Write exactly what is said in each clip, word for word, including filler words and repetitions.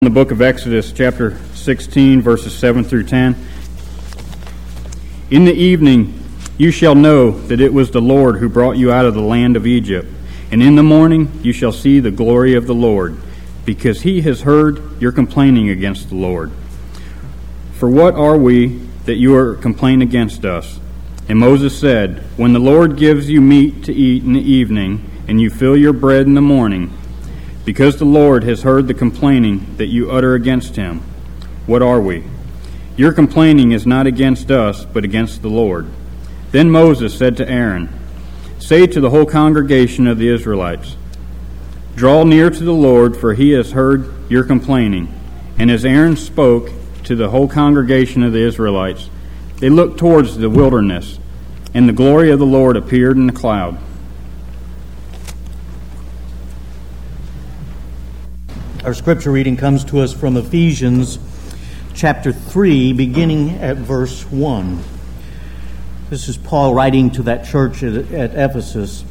The book of Exodus, chapter sixteen, verses seven through ten. In the evening you shall know that it was the Lord who brought you out of the land of Egypt. And in the morning you shall see the glory of the Lord, because he has heard your complaining against the Lord. For what are we that you are complaining against us? And Moses said, When the Lord gives you meat to eat in the evening, and you fill your bread in the morning, because the Lord has heard the complaining that you utter against him, what are we? Your complaining is not against us, but against the Lord. Then Moses said to Aaron, Say to the whole congregation of the Israelites, Draw near to the Lord, for he has heard your complaining. And as Aaron spoke to the whole congregation of the Israelites, they looked towards the wilderness, and the glory of the Lord appeared in the cloud. Our scripture reading comes to us from Ephesians chapter three, beginning at verse one. This is Paul writing to that church at, at Ephesus.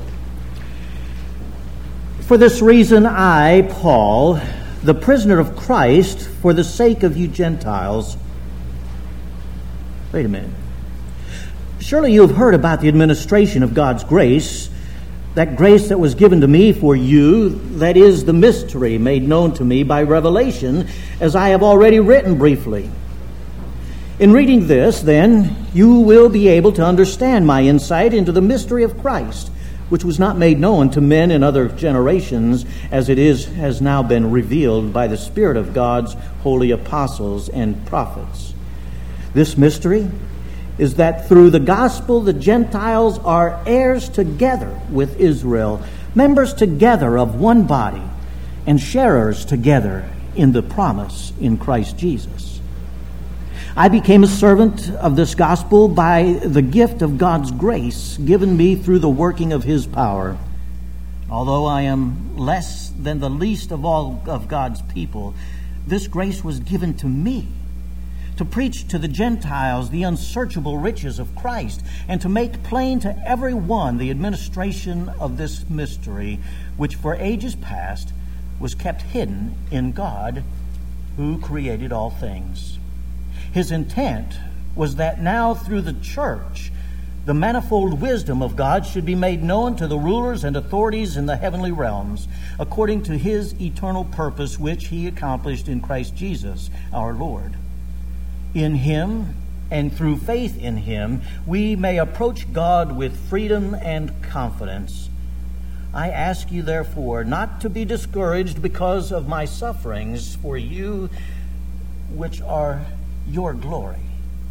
For this reason I, Paul, the prisoner of Christ, for the sake of you Gentiles. Wait a minute. Surely you have heard about the administration of God's grace, that grace that was given to me for you, that is the mystery made known to me by revelation, as I have already written briefly. In reading this, then, you will be able to understand my insight into the mystery of Christ, which was not made known to men in other generations, as it is has now been revealed by the Spirit of God's holy apostles and prophets. This mystery is that through the gospel the Gentiles are heirs together with Israel, members together of one body, and sharers together in the promise in Christ Jesus. I became a servant of this gospel by the gift of God's grace given me through the working of his power. Although I am less than the least of all of God's people, this grace was given to me, to preach to the Gentiles the unsearchable riches of Christ, and to make plain to every one the administration of this mystery, which for ages past was kept hidden in God, who created all things. His intent was that now through the church, the manifold wisdom of God should be made known to the rulers and authorities in the heavenly realms, according to his eternal purpose, which he accomplished in Christ Jesus, our Lord. In him, and through faith in him, we may approach God with freedom and confidence. I ask you, therefore, not to be discouraged because of my sufferings for you, which are your glory.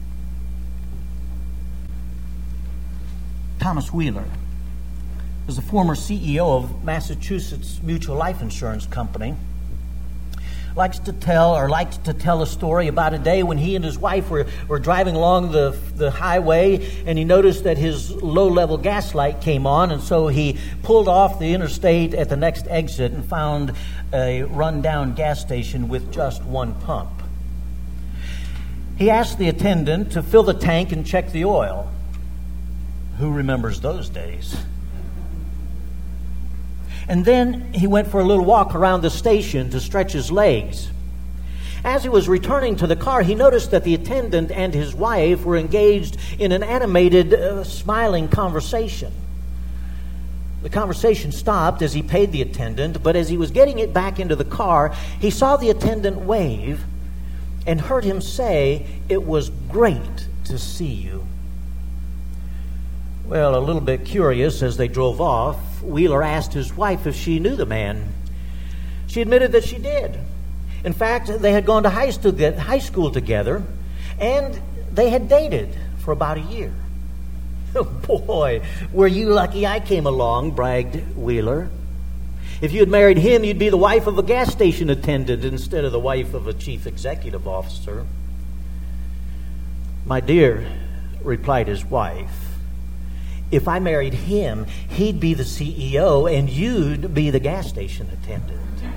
Thomas Wheeler is the former C E O of Massachusetts Mutual Life Insurance Company. likes to tell or liked to tell a story about a day when he and his wife were, were driving along the, the highway, and he noticed that his low-level gas light came on, and so he pulled off the interstate at the next exit and found a run-down gas station with just one pump. He asked the attendant to fill the tank and check the oil. Who remembers those days? And then he went for a little walk around the station to stretch his legs. As he was returning to the car, he noticed that the attendant and his wife were engaged in an animated, uh, smiling conversation. The conversation stopped as he paid the attendant, but as he was getting it back into the car, he saw the attendant wave and heard him say, "It was great to see you." Well, a little bit curious, as they drove off, Wheeler asked his wife if she knew the man. She admitted that she did. In fact, they had gone to high school together, and they had dated for about a year. Oh, boy, were you lucky I came along, bragged Wheeler. If you had married him, you'd be the wife of a gas station attendant instead of the wife of a chief executive officer. "My dear," replied his wife, "if I married him, he'd be the C E O and you'd be the gas station attendant."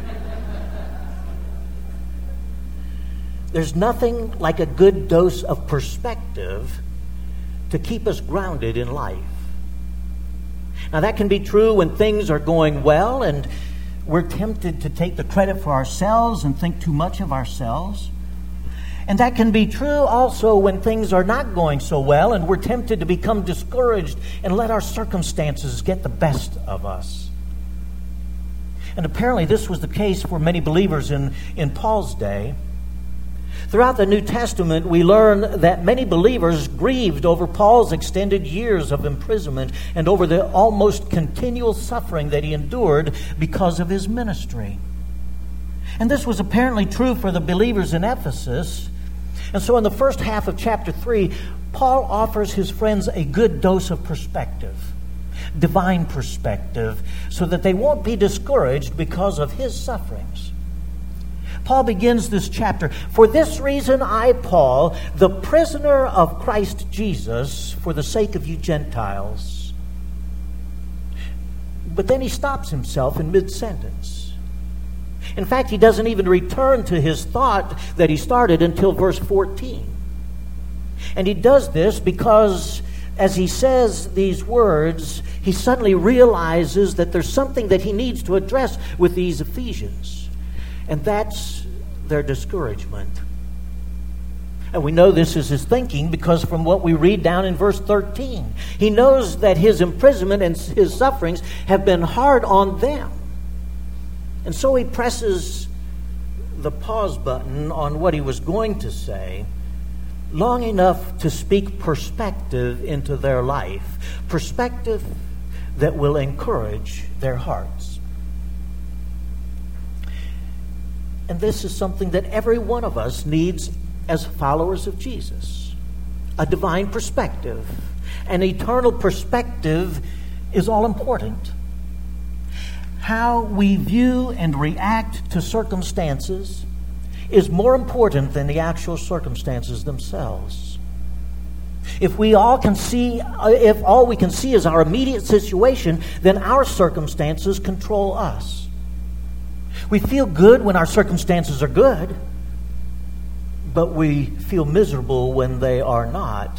There's nothing like a good dose of perspective to keep us grounded in life. Now, that can be true when things are going well, and we're tempted to take the credit for ourselves and think too much of ourselves. And that can be true also when things are not going so well and we're tempted to become discouraged and let our circumstances get the best of us. And apparently this was the case for many believers in, in Paul's day. Throughout the New Testament, we learn that many believers grieved over Paul's extended years of imprisonment and over the almost continual suffering that he endured because of his ministry. And this was apparently true for the believers in Ephesus. And so in the first half of chapter three, Paul offers his friends a good dose of perspective, divine perspective, so that they won't be discouraged because of his sufferings. Paul begins this chapter, "For this reason I, Paul, the prisoner of Christ Jesus, for the sake of you Gentiles." But then he stops himself in mid-sentence. In fact, he doesn't even return to his thought that he started until verse fourteen. And he does this because as he says these words, he suddenly realizes that there's something that he needs to address with these Ephesians. And that's their discouragement. And we know this is his thinking because from what we read down in verse thirteen, he knows that his imprisonment and his sufferings have been hard on them. And so he presses the pause button on what he was going to say long enough to speak perspective into their life, perspective that will encourage their hearts. And this is something that every one of us needs as followers of Jesus. A divine perspective. An eternal perspective is all important. How we view and react to circumstances is more important than the actual circumstances themselves. If we all can see, if all we can see is our immediate situation, then our circumstances control us. We feel good when our circumstances are good, but we feel miserable when they are not.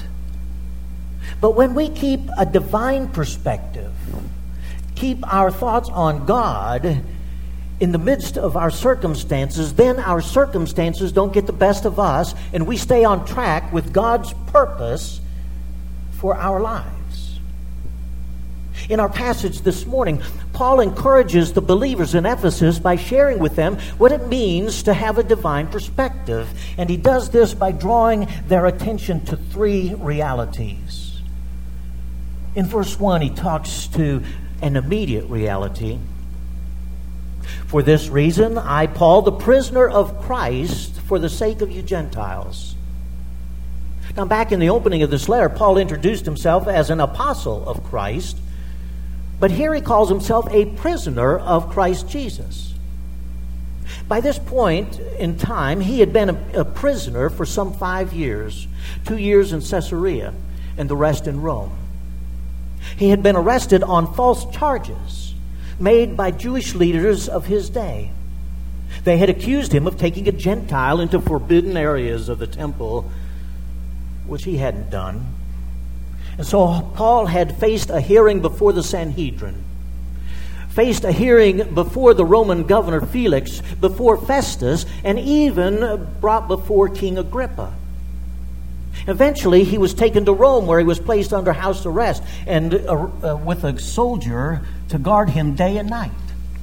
But when we keep a divine perspective, keep our thoughts on God in the midst of our circumstances, then our circumstances don't get the best of us, and we stay on track with God's purpose for our lives. In our passage this morning, Paul encourages the believers in Ephesus by sharing with them what it means to have a divine perspective, and he does this by drawing their attention to three realities. In verse one, he talks to an immediate reality. "For this reason, I, Paul, the prisoner of Christ, for the sake of you Gentiles." Now, back in the opening of this letter, Paul introduced himself as an apostle of Christ, but here he calls himself a prisoner of Christ Jesus. By this point in time, he had been a, a prisoner for some five years, two years in Caesarea, and the rest in Rome. He had been arrested on false charges made by Jewish leaders of his day. They had accused him of taking a Gentile into forbidden areas of the temple, which he hadn't done. And so Paul had faced a hearing before the Sanhedrin, faced a hearing before the Roman governor Felix, before Festus, and even brought before King Agrippa. Eventually, he was taken to Rome, where he was placed under house arrest and uh, uh, with a soldier to guard him day and night.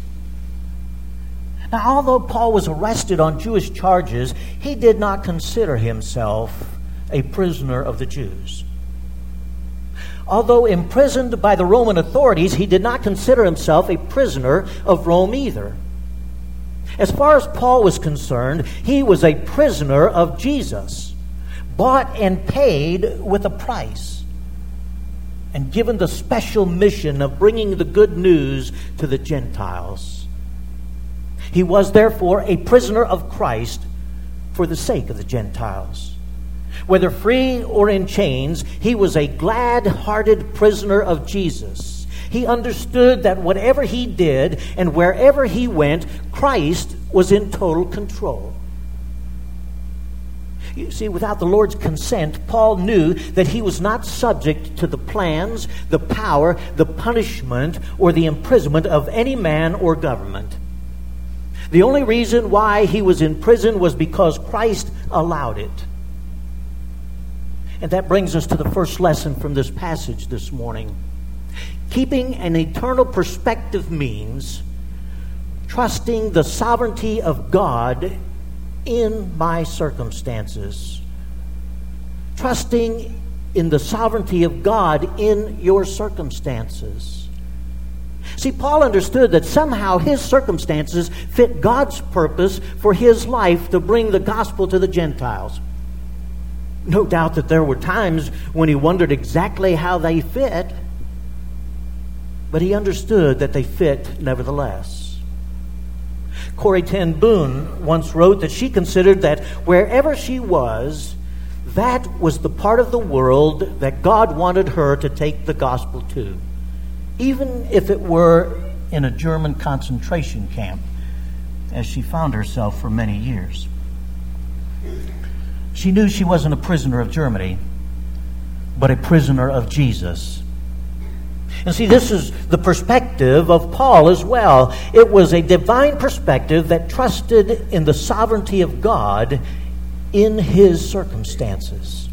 Now, although Paul was arrested on Jewish charges, he did not consider himself a prisoner of the Jews. Although imprisoned by the Roman authorities, he did not consider himself a prisoner of Rome either. As far as Paul was concerned, he was a prisoner of Jesus, bought and paid with a price, and given the special mission of bringing the good news to the Gentiles. He was therefore a prisoner of Christ for the sake of the Gentiles. Whether free or in chains, he was a glad-hearted prisoner of Jesus. He understood that whatever he did and wherever he went, Christ was in total control. You see, without the Lord's consent, Paul knew that he was not subject to the plans, the power, the punishment, or the imprisonment of any man or government. The only reason why he was in prison was because Christ allowed it. And that brings us to the first lesson from this passage this morning. Keeping an eternal perspective means trusting the sovereignty of God in my circumstances. Trusting in the sovereignty of God in your circumstances. See, Paul understood that somehow his circumstances fit God's purpose for his life to bring the gospel to the Gentiles. No doubt that there were times when he wondered exactly how they fit, but he understood that they fit nevertheless. Corrie ten Boom once wrote that she considered that wherever she was, that was the part of the world that God wanted her to take the gospel to, even if it were in a German concentration camp, as she found herself for many years. She knew she wasn't a prisoner of Germany, but a prisoner of Jesus. And see, this is the perspective of Paul as well. It was a divine perspective that trusted in the sovereignty of God in his circumstances.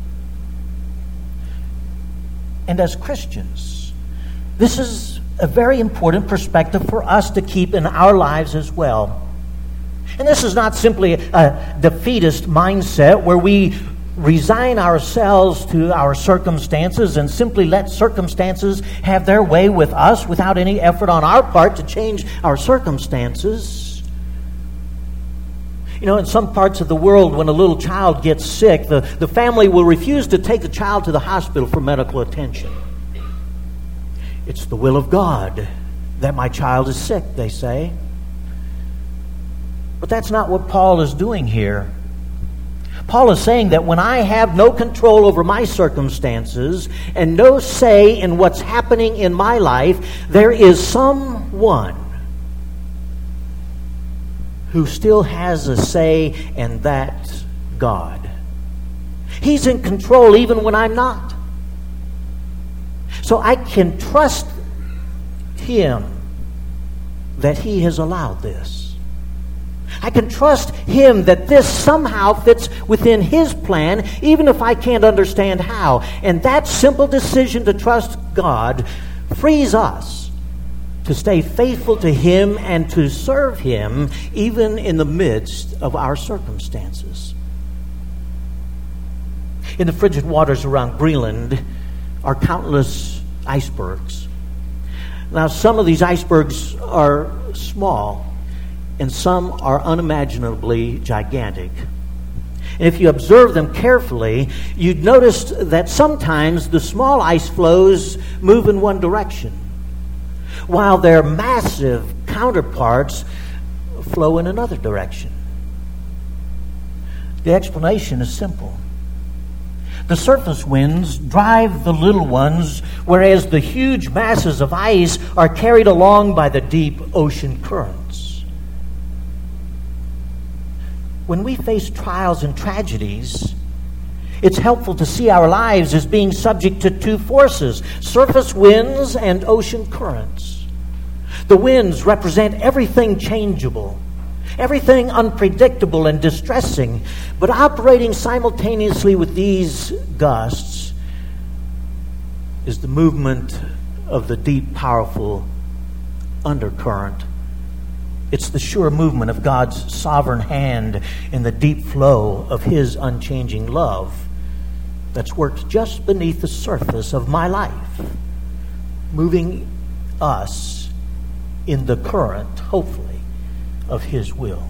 And as Christians, this is a very important perspective for us to keep in our lives as well. And this is not simply a defeatist mindset where we resign ourselves to our circumstances and simply let circumstances have their way with us without any effort on our part to change our circumstances. You know, in some parts of the world, when a little child gets sick, the, the family will refuse to take the child to the hospital for medical attention. It's the will of God that my child is sick, they say. But that's not what Paul is doing here. Paul is saying that when I have no control over my circumstances and no say in what's happening in my life, there is someone who still has a say, and that's God. He's in control even when I'm not. So I can trust Him that He has allowed this. I can trust Him that this somehow fits within His plan, even if I can't understand how. And that simple decision to trust God frees us to stay faithful to Him and to serve Him even in the midst of our circumstances. In the frigid waters around Greenland are countless icebergs. Now, some of these icebergs are small, and some are unimaginably gigantic. And if you observe them carefully, you'd notice that sometimes the small ice floes move in one direction, while their massive counterparts flow in another direction. The explanation is simple. The surface winds drive the little ones, whereas the huge masses of ice are carried along by the deep ocean currents. When we face trials and tragedies, it's helpful to see our lives as being subject to two forces, surface winds and ocean currents. The winds represent everything changeable, everything unpredictable and distressing, but operating simultaneously with these gusts is the movement of the deep, powerful undercurrent. It's the sure movement of God's sovereign hand in the deep flow of His unchanging love that's worked just beneath the surface of my life, moving us in the current, hopefully, of His will.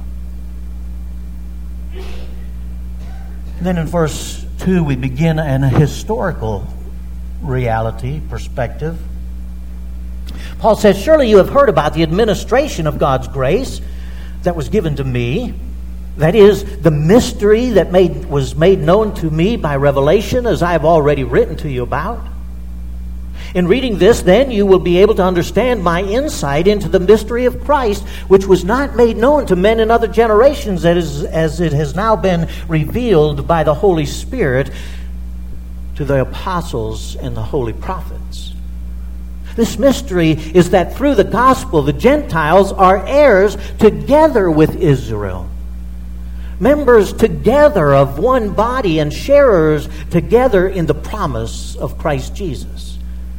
And then in verse two, we begin in a historical reality perspective. Paul says, "Surely you have heard about the administration of God's grace that was given to me. That is, the mystery that made, was made known to me by revelation, as I have already written to you about. In reading this, then, you will be able to understand my insight into the mystery of Christ, which was not made known to men in other generations, as, as it has now been revealed by the Holy Spirit to the apostles and the holy prophets." This mystery is that through the gospel, the Gentiles are heirs together with Israel. Members together of one body and sharers together in the promise of Christ Jesus.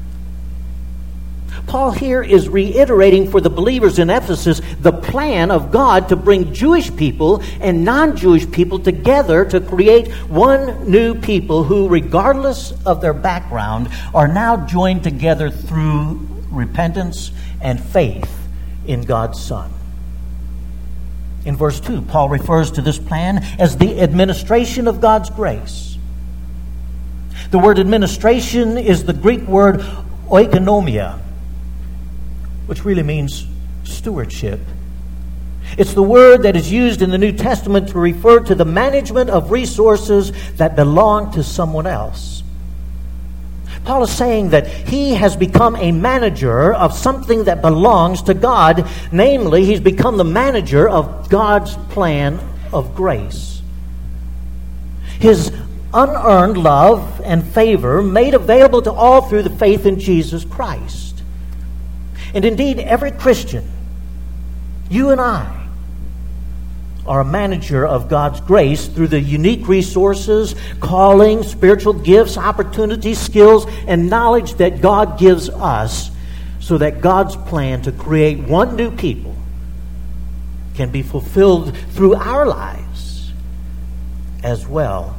Paul here is reiterating for the believers in Ephesus the plan of God to bring Jewish people and non-Jewish people together to create one new people who, regardless of their background, are now joined together through repentance and faith in God's Son. In verse two, Paul refers to this plan as the administration of God's grace. The word administration is the Greek word oikonomia, which really means stewardship. It's the word that is used in the New Testament to refer to the management of resources that belong to someone else. Paul is saying that he has become a manager of something that belongs to God. Namely, he's become the manager of God's plan of grace. His unearned love and favor made available to all through the faith in Jesus Christ. And indeed, every Christian, you and I, are a manager of God's grace through the unique resources, calling, spiritual gifts, opportunities, skills, and knowledge that God gives us so that God's plan to create one new people can be fulfilled through our lives as well.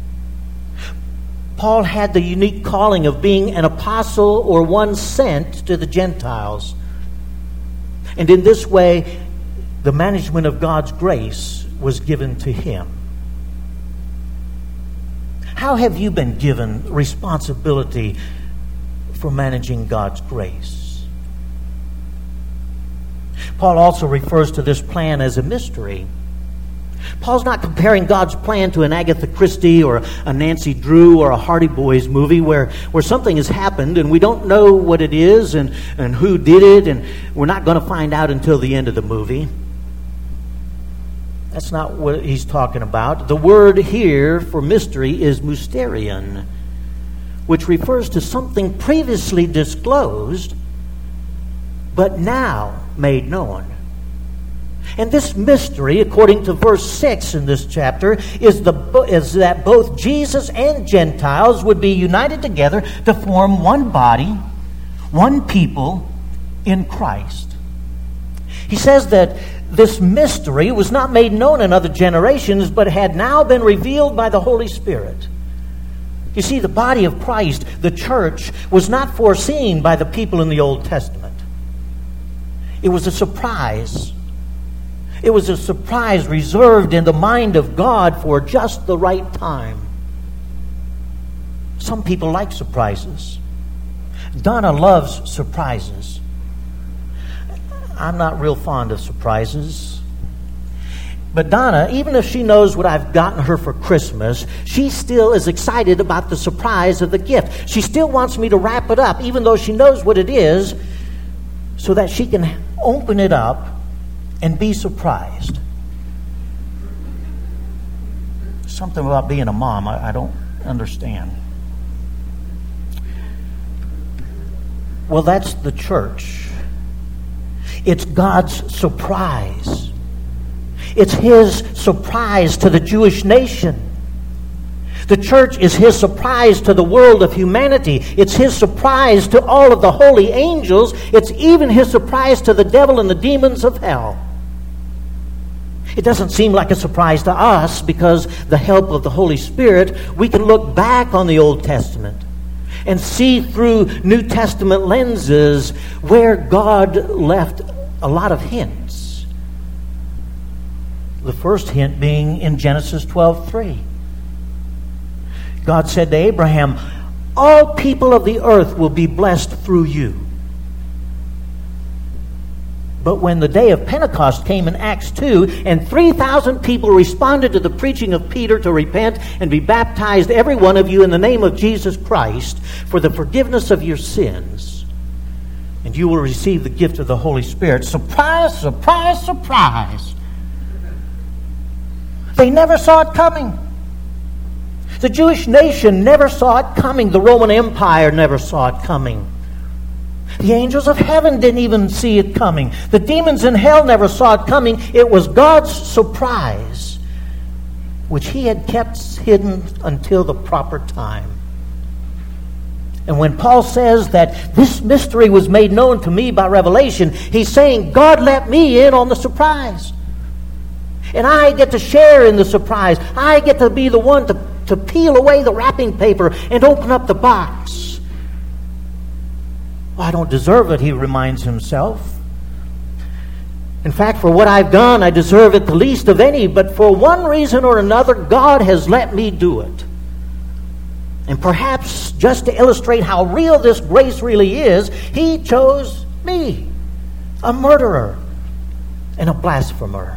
Paul had the unique calling of being an apostle or one sent to the Gentiles. And in this way, the management of God's grace was given to him. How have you been given responsibility for managing God's grace? Paul also refers to this plan as a mystery. Paul's not comparing God's plan to an Agatha Christie or a Nancy Drew or a Hardy Boys movie where, where something has happened and we don't know what it is and, and who did it, and we're not going to find out until the end of the movie. That's not what he's talking about. The word here for mystery is mysterion, which refers to something previously disclosed but now made known. And this mystery, according to verse six in this chapter, is, the, is that both Jesus and Gentiles would be united together to form one body, one people in Christ. He says that this mystery was not made known in other generations, but had now been revealed by the Holy Spirit. You see, the body of Christ, the church, was not foreseen by the people in the Old Testament. It was a surprise. It was a surprise reserved in the mind of God for just the right time. Some people like surprises. Donna loves surprises. I'm not real fond of surprises. But Donna, even if she knows what I've gotten her for Christmas, she still is excited about the surprise of the gift. She still wants me to wrap it up, even though she knows what it is, so that she can open it up and be surprised. Something about being a mom I, I don't understand. Well, that's the church. It's God's surprise. It's His surprise to the Jewish nation. The church is His surprise to the world of humanity. It's His surprise to all of the holy angels. It's even His surprise to the devil and the demons of hell. It doesn't seem like a surprise to us because the help of the Holy Spirit, we can look back on the Old Testament and see through New Testament lenses where God left a lot of hints. The first hint being in Genesis twelve three. God said to Abraham, "All people of the earth will be blessed through you." But when the day of Pentecost came in Acts two, and three thousand people responded to the preaching of Peter to repent and be baptized, every one of you, in the name of Jesus Christ, for the forgiveness of your sins, and you will receive the gift of the Holy Spirit. Surprise, surprise, surprise. They never saw it coming. The Jewish nation never saw it coming. The Roman Empire never saw it coming. The angels of heaven didn't even see it coming. The demons in hell never saw it coming. It was God's surprise, which he had kept hidden until the proper time. And when Paul says that this mystery was made known to me by revelation, he's saying God let me in on the surprise. And I get to share in the surprise. I get to be the one to, to peel away the wrapping paper and open up the box. Well, I don't deserve it, he reminds himself. In fact, for what I've done, I deserve it the least of any, but for one reason or another, God has let me do it. And perhaps just to illustrate how real this grace really is, he chose me, a murderer and a blasphemer.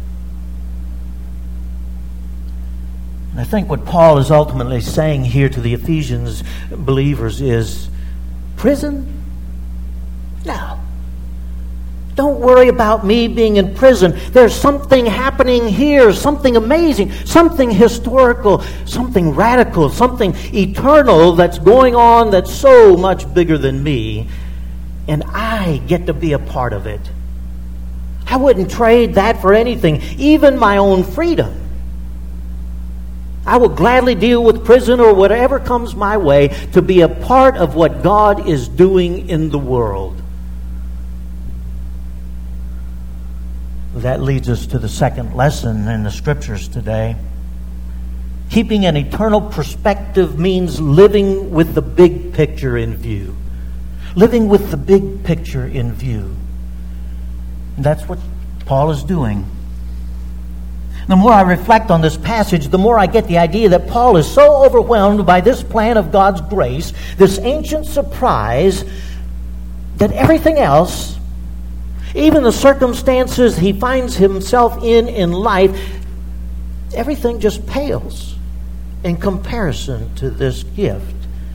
And I think what Paul is ultimately saying here to the Ephesians believers is, prison? No. Don't worry about me being in prison. There's something happening here, something amazing, something historical, something radical, something eternal that's going on that's so much bigger than me. And I get to be a part of it. I wouldn't trade that for anything, even my own freedom. I will gladly deal with prison or whatever comes my way to be a part of what God is doing in the world. That leads us to the second lesson in the Scriptures today. Keeping an eternal perspective means living with the big picture in view. Living with the big picture in view. And that's what Paul is doing. The more I reflect on this passage, the more I get the idea that Paul is so overwhelmed by this plan of God's grace, this ancient surprise, that everything else, even the circumstances he finds himself in in life, everything just pales in comparison to this gift.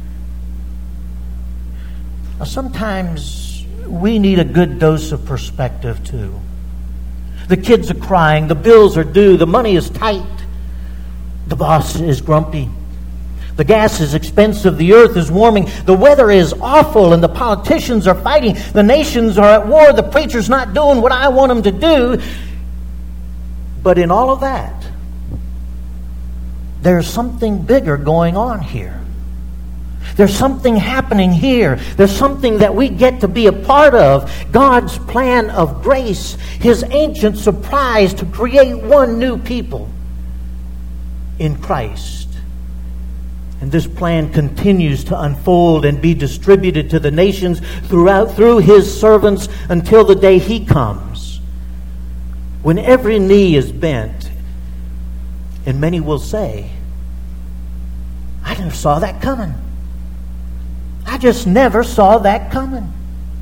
Now, sometimes we need a good dose of perspective too. The kids are crying, the bills are due, the money is tight, the boss is grumpy, the gas is expensive, the earth is warming, the weather is awful, and the politicians are fighting, the nations are at war, the preacher's not doing what I want him to do. But in all of that, there's something bigger going on here. There's something happening here. There's something that we get to be a part of. God's plan of grace, His ancient surprise to create one new people in Christ. And this plan continues to unfold and be distributed to the nations throughout through His servants until the day He comes, when every knee is bent, and many will say, I never saw that coming. I just never saw that coming.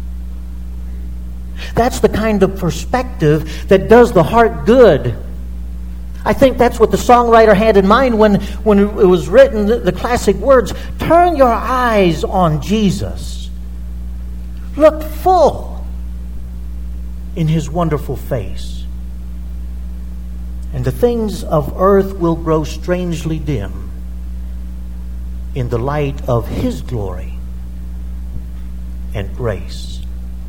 That's the kind of perspective that does the heart good. I think that's what the songwriter had in mind when, when it was written, the, the classic words, turn your eyes on Jesus. Look full in His wonderful face. And the things of earth will grow strangely dim in the light of His glory and grace.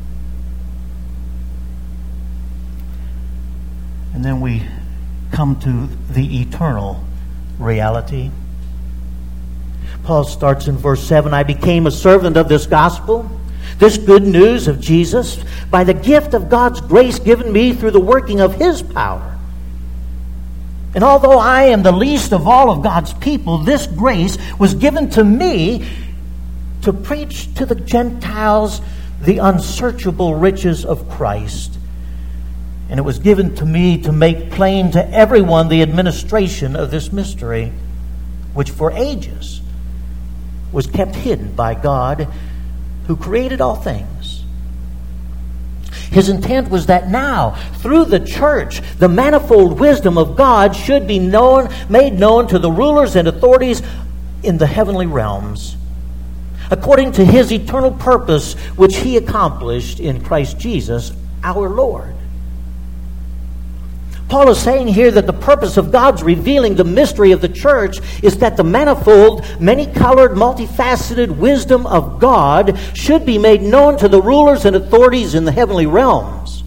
And then we come to the eternal reality. Paul starts in verse seven, I became a servant of this gospel, this good news of Jesus, by the gift of God's grace given me through the working of His power. And although I am the least of all of God's people, this grace was given to me to preach to the Gentiles the unsearchable riches of Christ. And it was given to me to make plain to everyone the administration of this mystery, which for ages was kept hidden by God, who created all things. His intent was that now, through the church, the manifold wisdom of God should be known, made known to the rulers and authorities in the heavenly realms, according to His eternal purpose, which He accomplished in Christ Jesus, our Lord. Paul is saying here that the purpose of God's revealing the mystery of the church is that the manifold, many-colored, multifaceted wisdom of God should be made known to the rulers and authorities in the heavenly realms.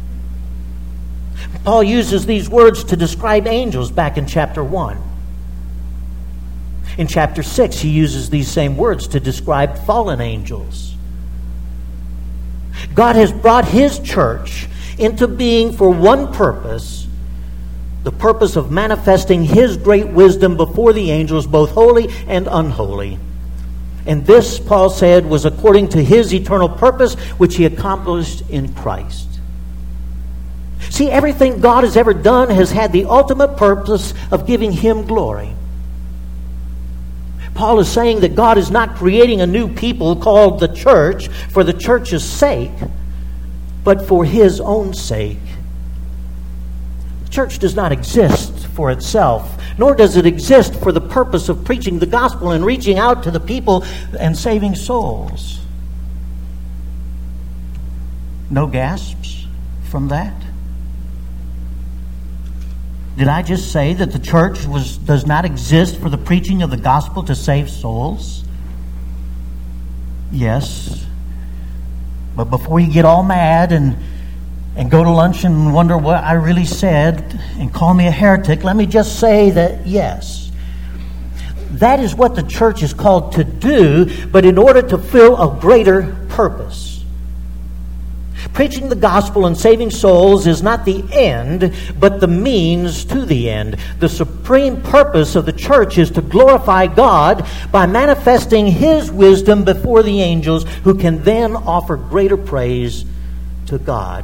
Paul uses these words to describe angels back in chapter one. In chapter six, he uses these same words to describe fallen angels. God has brought His church into being for one purpose, the purpose of manifesting His great wisdom before the angels, both holy and unholy. And this, Paul said, was according to His eternal purpose, which He accomplished in Christ. See, everything God has ever done has had the ultimate purpose of giving Him glory. Paul is saying that God is not creating a new people called the church for the church's sake, but for His own sake. The church does not exist for itself, nor does it exist for the purpose of preaching the gospel and reaching out to the people and saving souls. No gasps from that? Did I just say that the church was does not exist for the preaching of the gospel to save souls? Yes. But before you get all mad and and go to lunch and wonder what I really said and call me a heretic, let me just say that yes. That is what the church is called to do, but in order to fill a greater purpose. Preaching the gospel and saving souls is not the end, but the means to the end. The supreme purpose of the church is to glorify God by manifesting His wisdom before the angels, who can then offer greater praise to God.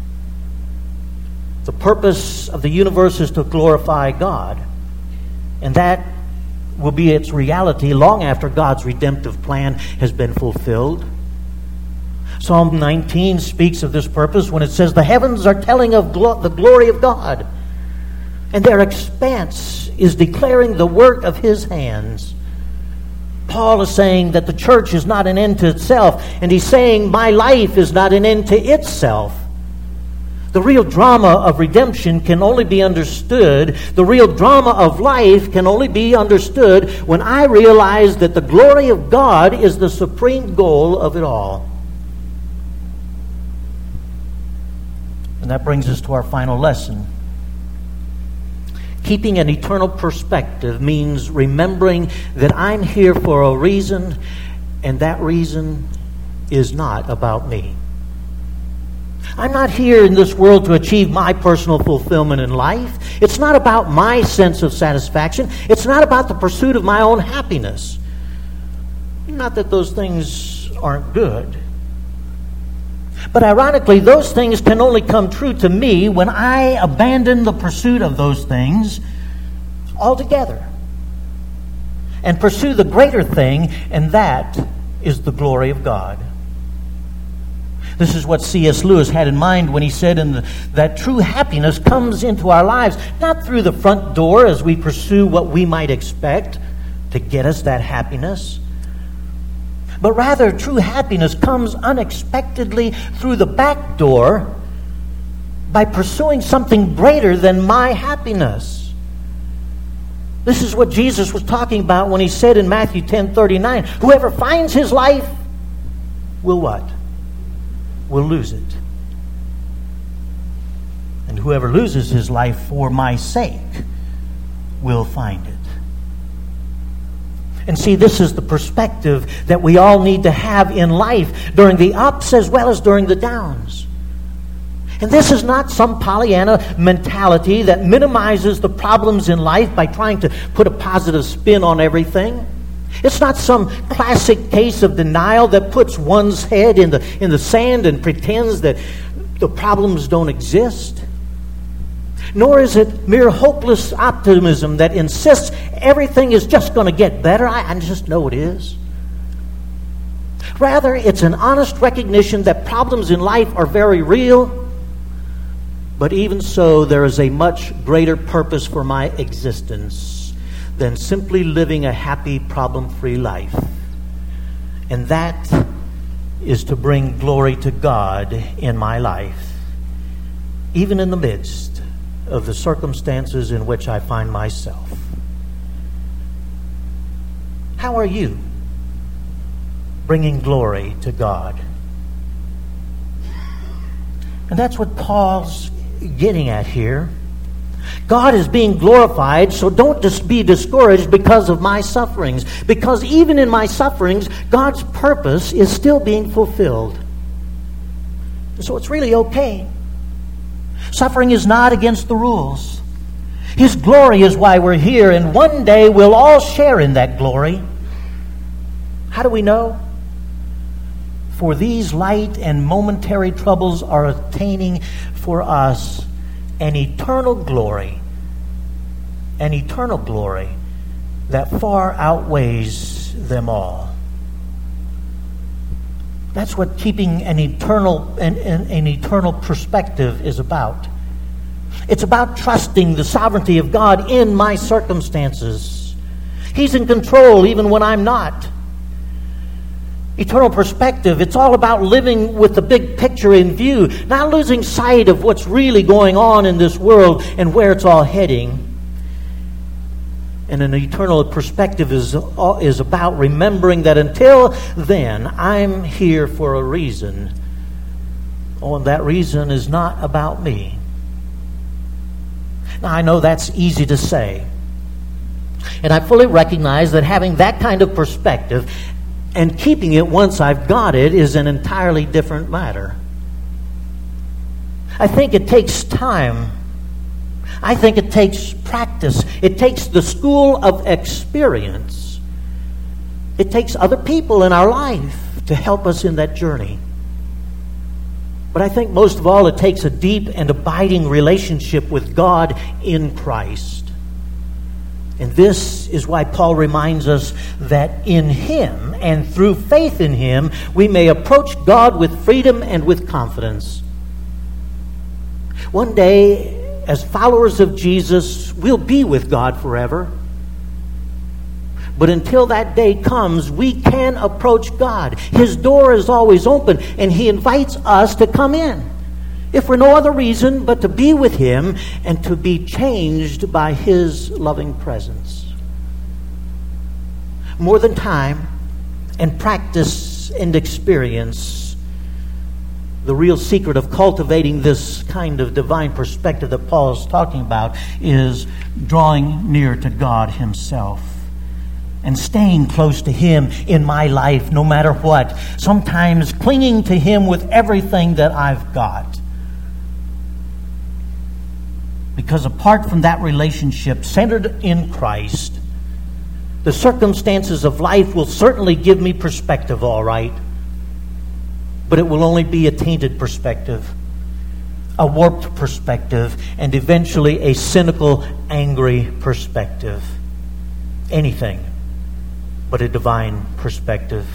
The purpose of the universe is to glorify God, and that will be its reality long after God's redemptive plan has been fulfilled. Psalm nineteen speaks of this purpose when it says, "The heavens are telling of glo- the glory of God, and their expanse is declaring the work of His hands." Paul is saying that the church is not an end to itself, and he's saying my life is not an end to itself. The real drama of redemption can only be understood, the real drama of life can only be understood when I realize that the glory of God is the supreme goal of it all. And that brings us to our final lesson. Keeping an eternal perspective means remembering that I'm here for a reason, and that reason is not about me. I'm not here in this world to achieve my personal fulfillment in life. It's not about my sense of satisfaction. It's not about the pursuit of my own happiness. Not that those things aren't good. But ironically, those things can only come true to me when I abandon the pursuit of those things altogether and pursue the greater thing, and that is the glory of God. This is what C S Lewis had in mind when he said in the, that true happiness comes into our lives not through the front door as we pursue what we might expect to get us that happiness, but rather true happiness comes unexpectedly through the back door by pursuing something greater than my happiness. This is what Jesus was talking about when He said in Matthew ten thirty-nine, "Whoever finds his life will" what? Will lose it. And whoever loses his life for my sake will find it. And see, this is the perspective that we all need to have in life during the ups as well as during the downs. And this is not some Pollyanna mentality that minimizes the problems in life by trying to put a positive spin on everything. It's not some classic case of denial that puts one's head in the in the sand and pretends that the problems don't exist. Nor is it mere hopeless optimism that insists everything is just going to get better. I, I just know it is. Rather, it's an honest recognition that problems in life are very real, but even so, there is a much greater purpose for my existence than simply living a happy, problem-free life. And that is to bring glory to God in my life, even in the midst of the circumstances in which I find myself. How are you bringing glory to God? And that's what Paul's getting at here. God is being glorified, so don't just be discouraged because of my sufferings. Because even in my sufferings, God's purpose is still being fulfilled. So it's really okay. Suffering is not against the rules. His glory is why we're here, and one day we'll all share in that glory. How do we know? For these light and momentary troubles are attaining for us an eternal glory, an eternal glory that far outweighs them all. That's what keeping an eternal an, an, an eternal perspective is about. It's about trusting the sovereignty of God in my circumstances. He's in control even when I'm not. Eternal perspective, it's all about living with the big picture in view, not losing sight of what's really going on in this world and where it's all heading. And an eternal perspective is, is about remembering that until then, I'm here for a reason. Oh, and that reason is not about me. Now, I know that's easy to say. And I fully recognize that having that kind of perspective and keeping it once I've got it is an entirely different matter. I think it takes time. I think it takes practice. It takes the school of experience. It takes other people in our life to help us in that journey. But I think most of all, it takes a deep and abiding relationship with God in Christ. And this is why Paul reminds us that in Him and through faith in Him, we may approach God with freedom and with confidence. One day, as followers of Jesus, we'll be with God forever. But until that day comes, we can approach God. His door is always open, and He invites us to come in, if for no other reason but to be with Him and to be changed by His loving presence. More than time and practice and experience, the real secret of cultivating this kind of divine perspective that Paul is talking about is drawing near to God Himself and staying close to Him in my life no matter what. Sometimes clinging to Him with everything that I've got. Because apart from that relationship centered in Christ, the circumstances of life will certainly give me perspective, all right. But it will only be a tainted perspective, a warped perspective, and eventually a cynical, angry perspective. Anything but a divine perspective.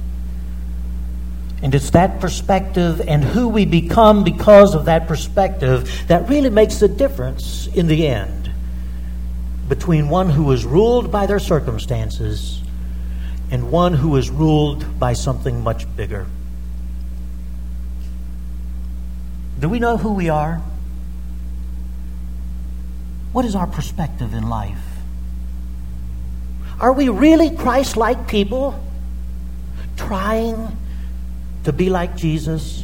And it's that perspective and who we become because of that perspective that really makes the difference in the end between one who is ruled by their circumstances and one who is ruled by something much bigger. Do we know who we are? What is our perspective in life? Are we really Christ-like people trying to be like Jesus?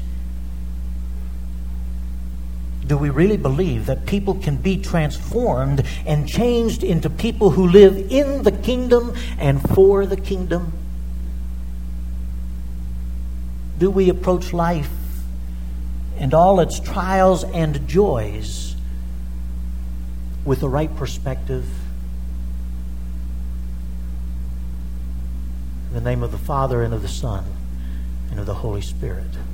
Do we really believe that people can be transformed and changed into people who live in the kingdom and for the kingdom? Do we approach life and all its trials and joys with the right perspective? In the name of the Father, and of the Son, and of the Holy Spirit.